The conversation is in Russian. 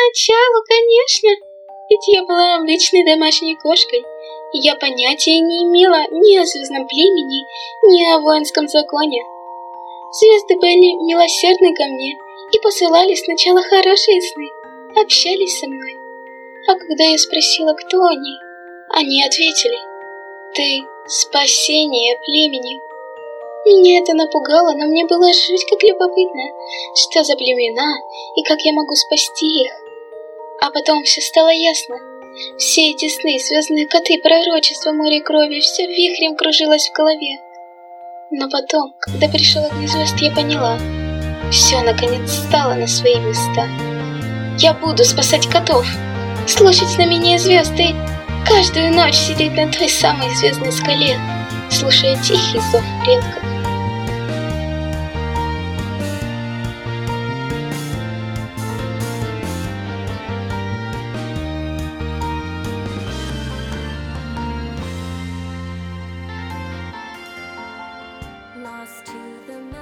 Поначалу, конечно, ведь я была обычной домашней кошкой, и я понятия не имела ни о звездном племени, ни о воинском законе. Звезды были милосердны ко мне и посылали сначала хорошие сны, общались со мной. А когда я спросила, кто они ответили: «Ты — спасение племени». Меня это напугало, но мне было жуть как любопытно, что за племена и как я могу спасти их. А потом все стало ясно. Все эти сны, звездные коты, пророчества, море крови, все вихрем кружилось в голове. Но потом, когда пришел огонь звезд, я поняла. Все наконец стало на свои места. Я буду спасать котов, слушать знамения звезд и каждую ночь сидеть на той самой звездной скале, слушая тихий зов предков. Lost to the